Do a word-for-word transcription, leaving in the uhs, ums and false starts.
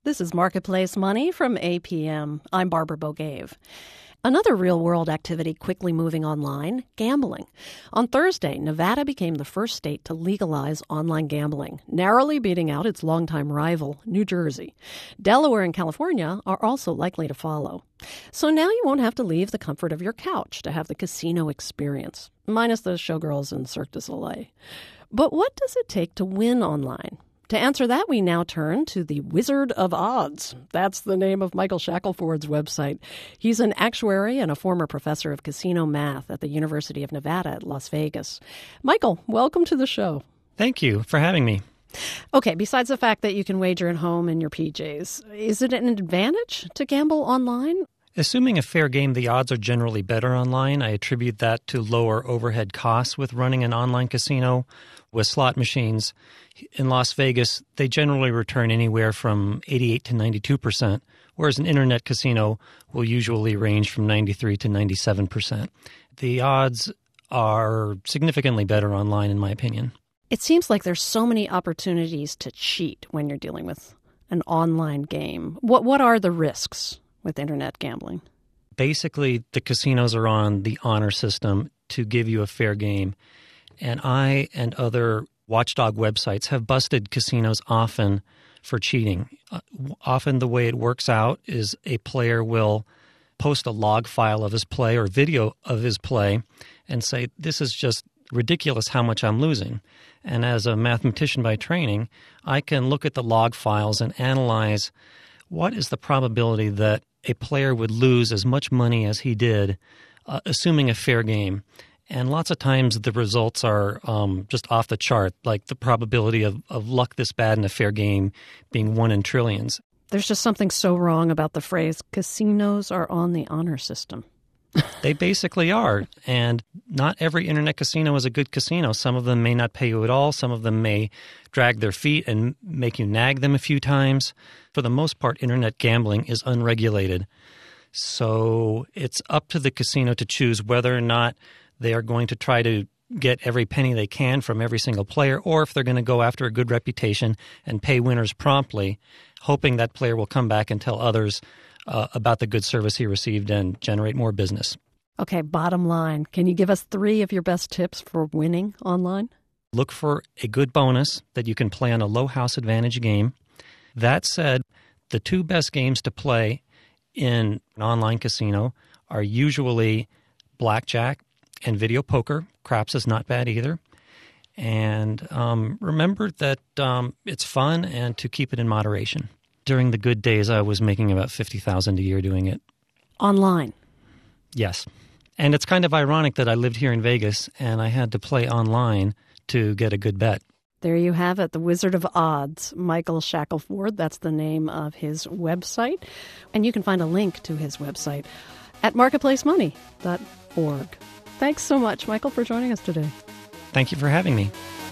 This is Marketplace Money from A P M. I'm Barbara Bogave. Another real-world activity quickly moving online, gambling. On Thursday, Nevada became the first state to legalize online gambling, narrowly beating out its longtime rival, New Jersey. Delaware and California are also likely to follow. So now you won't have to leave the comfort of your couch to have the casino experience, minus the showgirls and Cirque du Soleil. But what does it take to win online? To answer that, we now turn to the Wizard of Odds. That's the name of Michael Shackelford's website. He's an actuary and a former professor of casino math at the University of Nevada at Las Vegas. Michael, welcome to the show. Thank you for having me. Okay, besides the fact that you can wager at home in your P Js, is it an advantage to gamble online? Assuming a fair game, the odds are generally better online. I attribute that to lower overhead costs with running an online casino with slot machines. In Las Vegas, they generally return anywhere from eighty-eight to ninety-two percent, whereas an internet casino will usually range from ninety-three to ninety-seven percent. The odds are significantly better online, in my opinion. It seems like there's so many opportunities to cheat when you're dealing with an online game. What what are the risks with internet gambling? Basically, the casinos are on the honor system to give you a fair game. And I and other watchdog websites have busted casinos often for cheating. Uh, often the way it works out is a player will post a log file of his play or video of his play and say, this is just ridiculous how much I'm losing. And as a mathematician by training, I can look at the log files and analyze what is the probability that a player would lose as much money as he did, uh, assuming a fair game. And lots of times the results are um, just off the chart, like the probability of, of luck this bad in a fair game being one in trillions. There's just something so wrong about the phrase, casinos are on the honor system. They basically are. And not every internet casino is a good casino. Some of them may not pay you at all. Some of them may drag their feet and make you nag them a few times. For the most part, internet gambling is unregulated. So it's up to the casino to choose whether or not they are going to try to get every penny they can from every single player, or if they're going to go after a good reputation and pay winners promptly, hoping that player will come back and tell others uh, about the good service he received and generate more business. Okay, bottom line, can you give us three of your best tips for winning online? Look for a good bonus that you can play on a low house advantage game. That said, the two best games to play in an online casino are usually blackjack and video poker. Craps is not bad either. And um, remember that um, it's fun and to keep it in moderation. During the good days, I was making about fifty thousand dollars a year doing it. Online? Yes. And it's kind of ironic that I lived here in Vegas and I had to play online to get a good bet. There you have it, the Wizard of Odds, Michael Shackelford. That's the name of his website. And you can find a link to his website at marketplace money dot org. Thanks so much, Michael, for joining us today. Thank you for having me.